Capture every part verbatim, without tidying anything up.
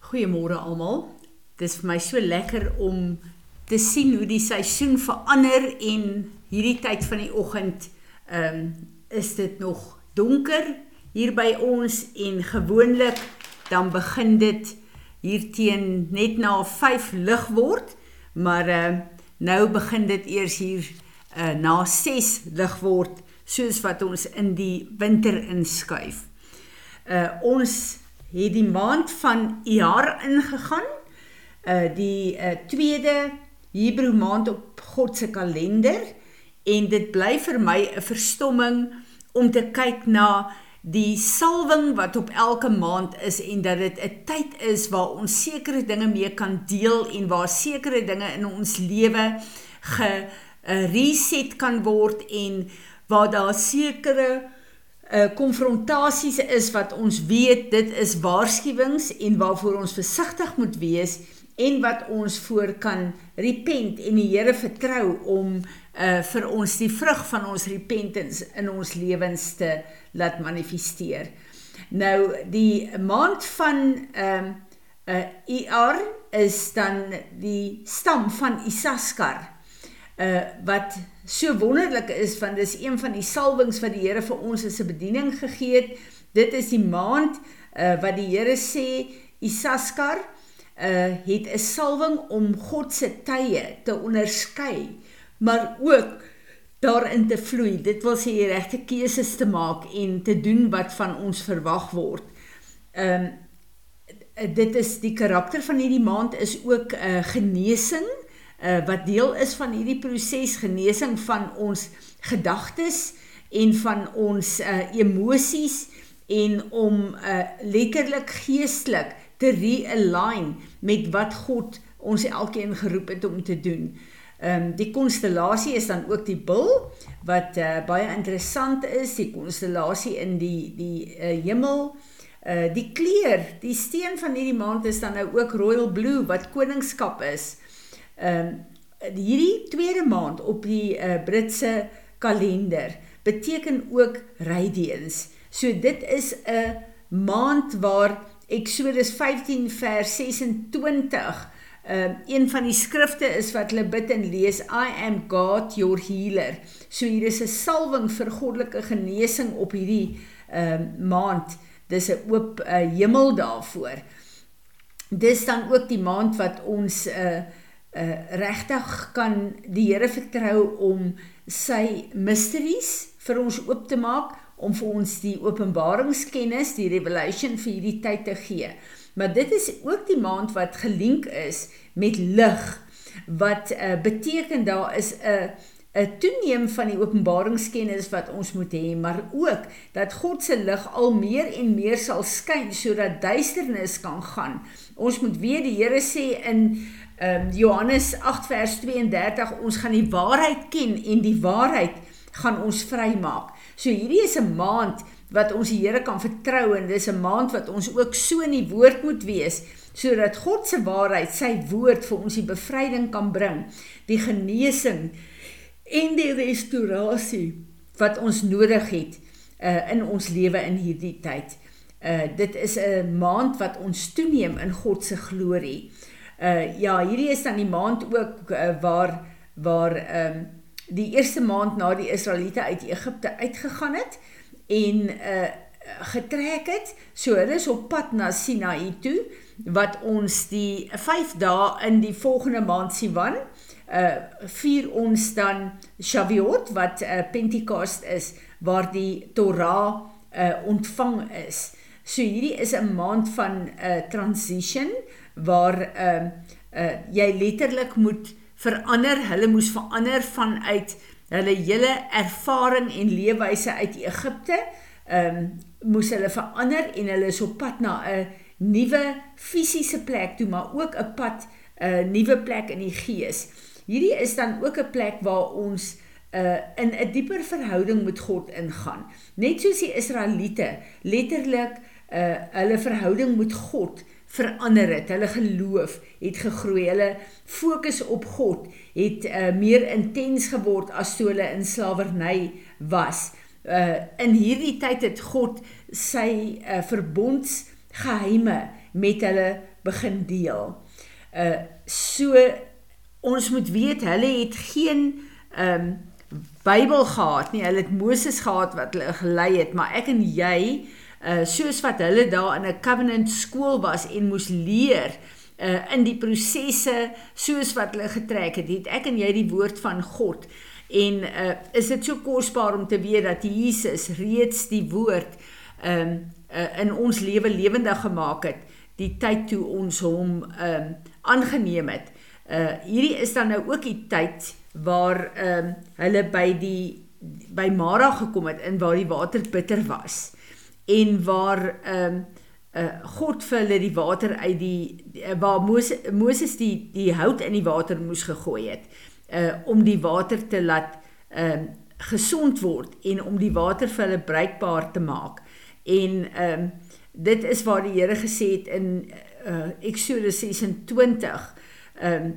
Goeiemôre almal. Dit is vir my so lekker om te sien hoe die seisoen verander en hierdie tyd van die oggend um, is dit nog donker hier by ons en gewoonlik dan begin dit hier teen net na vyf lig word, maar uh, nou begin dit eers hier uh, na ses lig word, soos wat ons in die winter inskuif. Uh, ons het die maand van Iyar ingegaan, uh, die uh, tweede Hebreë maand op God se kalender, en dit bly vir my 'n verstomming om te kyk na die salwing wat op elke maand is, en dat dit 'n tyd is waar ons sekere dinge mee kan deel, en waar sekere dinge in ons lewe gereset kan word, en waar daar sekere Uh, konfrontasies is wat ons weet, dit is waarskuwings en waarvoor ons versigtig moet wees en wat ons voor kan repent en die Here vertrou om uh, vir ons die vrug van ons repentance in ons lewens te laat manifesteer. Nou, die maand van um, uh, Iyar is dan die stam van Isaskar, Uh, wat so wonderlik is, want dis een van die salwings wat die Here vir ons as 'n bediening gegee het. Dit is die maand uh, wat die Here sê, Isaskar uh, het 'n salwing om God se tye te onderskei, maar ook daarin te vloei. Dit wil sê die regte keuses te maak en te doen wat van ons verwag word. Um, dit is die karakter van hierdie maand is ook uh, genesing, Uh, wat deel is van hierdie proses, genesing van ons gedagtes en van ons uh, emosies, en om uh, letterlik geestelik te realign met wat God ons elkeen geroep het om te doen. Um, die konstellasie is dan ook die bil, wat uh, baie interessant is, die konstellasie in die, die uh, hemel, uh, die kleur, die steen van hierdie maand is dan nou ook royal blue, wat koningskap is. Um, hierdie tweede maand op die uh, Britse kalender beteken ook radiance. So dit is 'n maand waar Exodus vyftien vers ses en twintig uh, een van die skrifte is wat hulle bid en lees, I am God your healer. So hier is 'n salwing vir goddelike genesing op hierdie uh, maand. Dis 'n oop uh, hemel daarvoor. Dis dan ook die maand wat ons uh, Uh, regtig kan die Here vertrou om sy mysteries vir ons oop te maak, om vir ons die openbaringskennis, die revelation vir hierdie tyd te gee. Maar dit is ook die maand wat gelink is met lig, wat uh, beteken daar is 'n uh, 'n toeneem van die openbaringskennis wat ons moet hê, maar ook dat God se lig al meer en meer sal skyn, sodat duisternis kan gaan. Ons moet weet, die Here sê in Um, Johannes agt vers twee en dertig, ons gaan die waarheid ken en die waarheid gaan ons vrymaak. So hierdie is 'n maand wat ons die Here kan vertrou, en dis 'n maand wat ons ook so in die woord moet wees, sodat God se waarheid, sy woord vir ons die bevryding kan bring, die genesing en die restaurasie wat ons nodig het uh, in ons lewe in hierdie tyd. Uh, dit is 'n maand wat ons toeneem in God se glorie. Uh, ja, hierdie is dan die maand ook uh, waar, waar um, die eerste maand na die Israeliete uit Egipte uitgegaan het en uh, getrek het, so hulle is op pad na Sinaï toe, wat ons die vyf dae in die volgende maand Sivan, uh, vier ons dan Shavuot, wat uh, Pentekost is, waar die Torah uh, ontvang is. So hierdie is 'n maand van uh, transition, waar uh, uh, jy letterlik moet verander, hulle moes verander vanuit hulle hele ervaring en leefwyse uit Egipte, um, moes hulle verander, en hulle is op pad na 'n nuwe fisiese plek toe, maar ook 'n pad, 'n nuwe plek in die gees. Hierdie is dan ook 'n plek waar ons uh, in 'n dieper verhouding met God ingaan. Net soos die Israeliete letterlik uh, hulle verhouding met God verander het, hulle geloof het gegroei, hulle fokus op God het uh, meer intens geword as toe hulle in slawerny was. Uh, in hierdie tyd het God sy uh, verbondsgeheime met hulle begin deel. Uh, so, ons moet weet, hulle het geen um, Bybel gehad nie, hulle het Moses gehad wat hulle gelei het, maar ek en jy, uh, soos wat hulle daar in 'n covenant skool was en moes leer, uh, in die prosesse, soos wat hulle getrek het, het ek en jy die woord van God, en uh, is dit so kosbaar om te weet dat Jesus reeds die woord um, uh, in ons lewe lewendig gemaak het, die tyd toe ons hom um, aangeneem het. Uh, hierdie is dan nou ook die tyd waar um, hulle by die by Mara gekom het, en waar die water bitter was, en waar um, uh, God vir hulle die water uit die, waar Moses, Moses die, die hout in die water moes gegooi het, uh, om die water te laat um, gesond word, en om die water vir hulle bruikbaar te maak, en um, dit is waar die Here gesê het in uh, Exodus sesentwintig, um,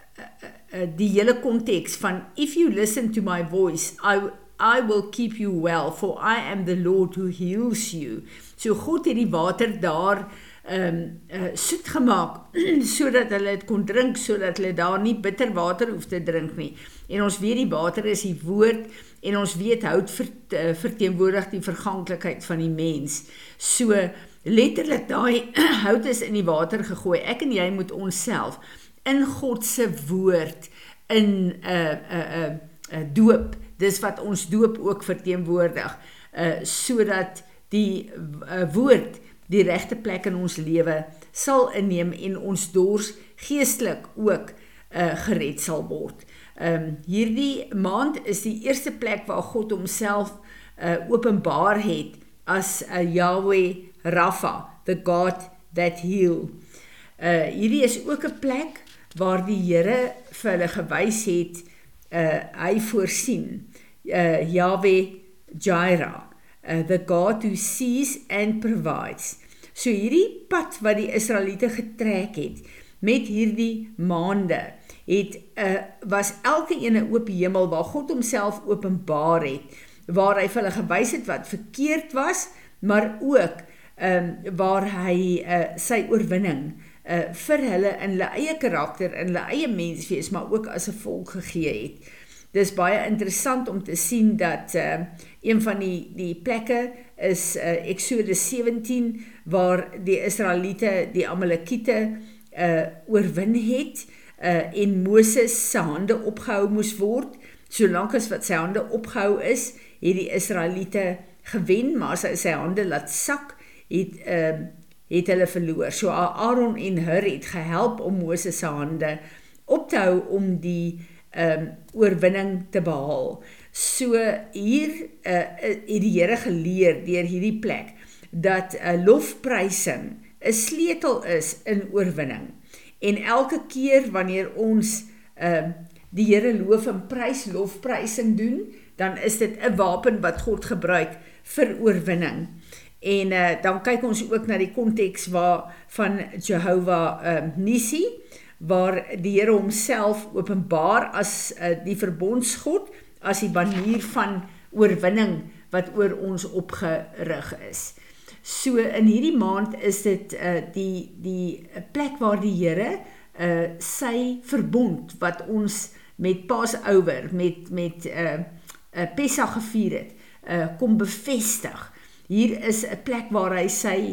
Uh, die hele konteks van, if you listen to my voice, I, I will keep you well, for I am the Lord who heals you. So God het die water daar um, uh, soet gemaak, so dat hulle het kon drink, so dat hulle daar nie bitter water hoef te drink nie. En ons weet die water is die woord, en ons weet hout vert, uh, verteenwoordig die verganklikheid van die mens. So letterlik daai hout is in die water gegooi. Ek en jy moet onsself in God se woord in uh, uh, uh, uh, doop, dis wat ons doop ook verteenwoordig, uh, sodat die uh, woord die regte plek in ons lewe sal inneem en ons dors geestelik ook uh, gered sal word. Um, hierdie maand is die eerste plek waar God homself uh, openbaar het as uh, Yahweh Rapha, the God that heal. Uh, hierdie is ook 'n plek waar die Here vir hulle gewys het, uh, hy voorsien, uh, Yahweh Jireh, uh, the God who sees and provides. So hierdie pad wat die Israeliete getrek het, met hierdie maande, het, uh, was elke ene oop hemel, waar God homself openbaar het, waar hy vir hulle gewys het wat verkeerd was, maar ook um, waar hy uh, sy oorwinning Uh, vir hulle in hulle eie karakter, in hulle eie menswees, maar ook as 'n volk gegee het. Dis baie interessant om te sien dat uh, een van die, die plekke is uh, Exodus sewentien, waar die Israeliete die Amalekiete uh, oorwin het, uh, en Moses se hande opgehou moes word. Solank as wat sy hande opgehou is, het die Israeliete gewen, maar as hy sy hande laat sak, het uh, het hulle verloor. So Aaron en Hur het gehelp om Moses se hande op te hou om die um, oorwinning te behaal. So hier uh, het die Here geleer deur hierdie plek dat uh, lofprysing 'n sleutel is in oorwinning. En elke keer wanneer ons uh, die Here loof en prys, lofprysing doen, dan is dit 'n wapen wat God gebruik vir oorwinning. En uh, dan kyk ons ook na die konteks waar van Jehovah uh, Nissi, waar die Here homself openbaar as uh, die verbondsgod, as die banier van oorwinning wat oor ons opgerig is. So in hierdie maand is dit uh, die, die plek waar die Here uh, sy verbond wat ons met Passover, met, met uh, uh, Pesach gevier het, uh, kom bevestig. Hier is 'n plek waar hy sy,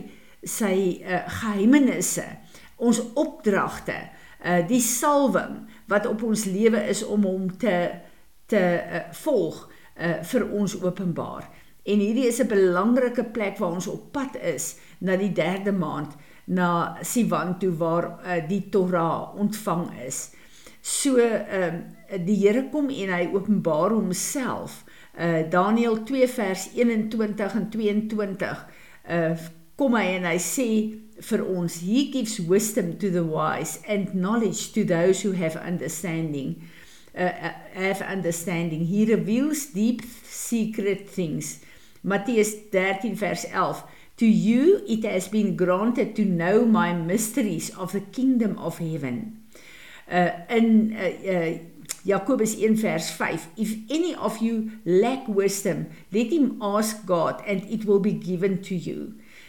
sy uh, geheimenisse, ons opdragte, uh, die salwing wat op ons lewe is om hom te, te uh, volg, uh, vir ons openbaar. En hierdie is 'n belangrike plek waar ons op pad is na die derde maand, na Sivan toe waar uh, die Torah ontvang is. So uh, die Here kom en hy openbaar homself. Uh, Daniël twee vers eenentwintig en tweeëntwintig uh, kom hy en hy sê vir ons, he gives wisdom to the wise and knowledge to those who have understanding. Uh, have understanding. He reveals deep secret things. Mattheus dertien vers elf. To you it has been granted to know my mysteries of the kingdom of heaven. Uh, in uh, uh, Jakobus een vers vyf, if any of you lack wisdom, let him ask God and it will be given to you.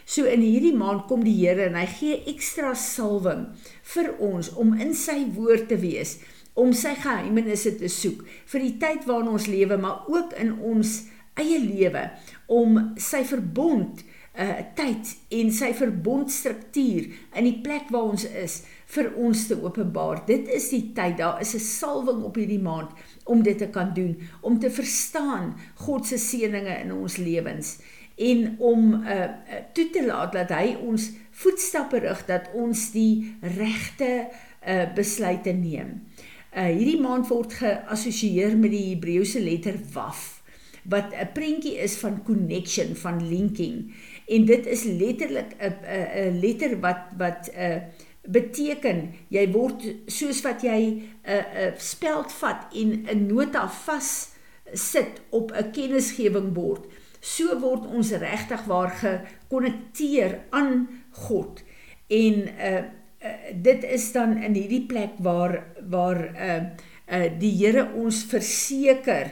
So in hierdie maand kom die Here en hy gee ekstra salwing vir ons om in sy woord te wees, om sy geheimenisse te soek, vir die tyd waarin ons lewe, maar ook in ons eie lewe, om sy verbond uh, tyd en sy verbondstruktuur in die plek waar ons is, vir ons te openbaar. Dit is die tyd, daar is 'n salwing op hierdie maand om dit te kan doen, om te verstaan God se seëninge in ons lewens en om uh, toe te laat dat hy ons voetstappe rig, dat ons die regte uh, besluite neem. Uh, hierdie maand word geassosieer met die Hebreëse letter waf, wat 'n prentjie is van connection, van linking, en dit is letterlik 'n letter wat, wat uh, beteken, jy word, soos wat jy 'n uh, uh, speld vat en 'n nota vas sit op 'n kennisgewingbord, so word ons regtig waar gekonnekteer aan God, en uh, uh, dit is dan in hierdie plek waar, waar uh, uh, die Here ons verseker,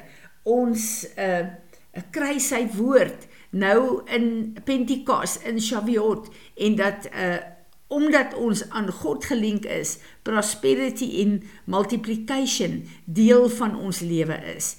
ons uh, kry sy woord, nou in Pentekos, in Shavuot, en dat uh, omdat ons aan God gelink is, prosperity en multiplication deel van ons lewe is.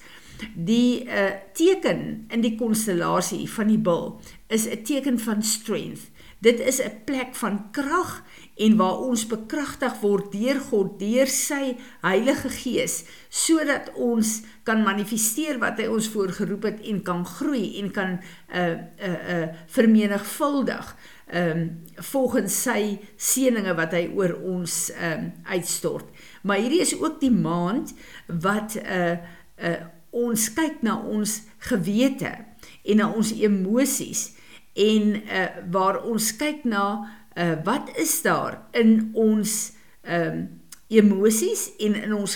Die uh, teken in die konstellasie van die bil is 'n teken van strength. Dit is 'n plek van krag en waar ons bekragtig word deur God, deur sy Heilige Gees, sodat ons kan manifesteer wat hy ons voorgeroep het en kan groei en kan uh, uh, uh, vermenigvuldig um, volgens sy seëninge wat hy oor ons um, uitstort. Maar hierdie is ook die maand wat uh, uh, ons kyk na ons gewete en na ons emosies en uh, waar ons kyk na uh, wat is daar in ons um, emosies en in ons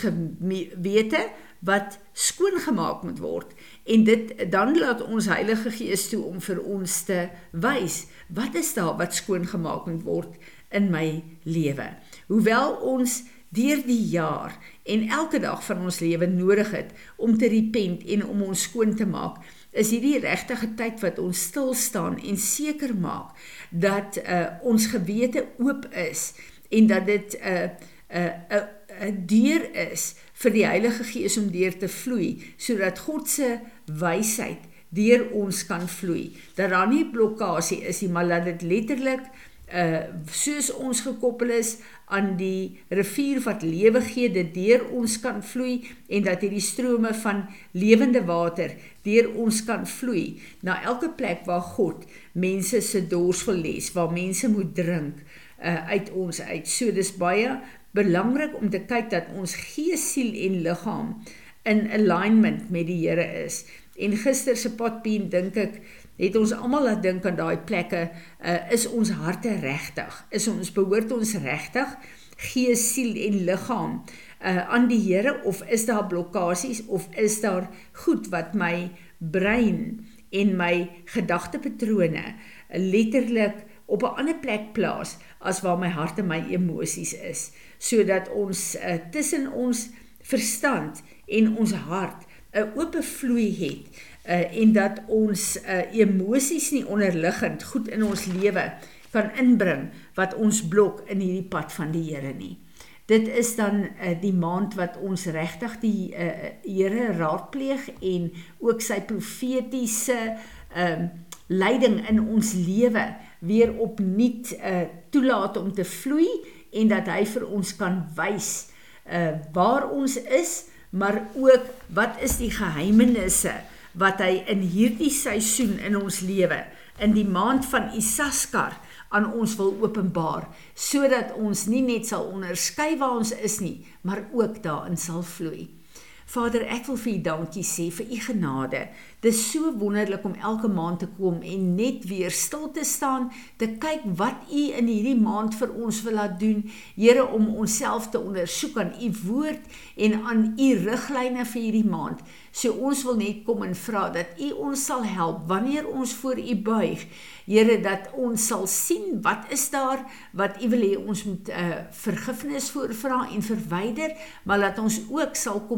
gewete wat skoongemaak moet word, en dit dan laat ons Heilige Gees toe om vir ons te wys, wat is daar wat skoongemaak moet word in my lewe. Hoewel ons deur die jaar en elke dag van ons lewe nodig het om te repent en om ons skoon te maak, is hierdie regtige tyd wat ons stil staan en seker maak dat uh, ons gewete oop is en dat dit 'n uh, 'n uh, uh, uh, deur is vir die Heilige Gees om deur te vloei, sodat God se wysheid deur ons kan vloei. Dat daar nie blokkasie is nie, maar dat dit letterlik uh, soos ons gekoppel is aan die rivier wat lewe gee, dit deur ons kan vloei en dat hierdie strome van lewende water deur ons kan vloei na elke plek waar God mense se dors wil les, waar mense moet drink uh, uit ons uit. So dis baie belangrik om te kyk dat ons gees, siel en liggaam in alignment met die Here is. En gister se potpien dink ek het ons almal laat dink aan daai plekke, uh, is ons harte regtig? Is ons behoort ons regtig gees, siel en liggaam uh, aan die Here, of is daar blokkasies, of is daar goed wat my brein en my gedagtepatrone letterlik op 'n ander plek plaas as waar my hart en my emosies is, sodat ons uh, tussen ons verstand en ons hart 'n oop vloei het uh, en dat ons uh, emosies nie onderliggend goed in ons lewe kan inbring wat ons blok in hierdie pad van die Here nie. Dit is dan uh, die maand wat ons regtig die uh, Here raadpleeg en ook sy profetiese uh, leiding in ons lewe weer opnuut uh, toelaat om te vloei en dat hy vir ons kan wys uh, waar ons is, maar ook wat is die geheimenisse wat hy in hierdie seisoen in ons lewe, in die maand van Isaskar, aan ons wil openbaar, sodat ons nie net sal onderskei waar ons is nie, maar ook daarin sal vloei. Vader, ek wil vir u dankie sê vir u genade. Dit is so wonderlik om elke maand te kom en net weer stil te staan, te kyk wat u in hierdie maand vir ons wil laat doen, Here, om onsself te ondersoek aan u woord en aan u riglyne vir hierdie maand. So ons wil net kom en vra dat u ons sal help wanneer ons voor u buig, Here, dat ons sal sien wat is daar wat u wil hê ons moet uh, vergifnis voor vra en verwyder, maar dat ons ook sal kom embrace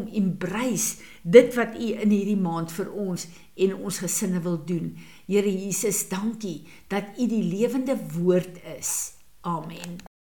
embrace dit wat U in hierdie maand vir ons en ons gesinne wil doen. Here Jesus, dankie dat U die lewende woord is. Amen.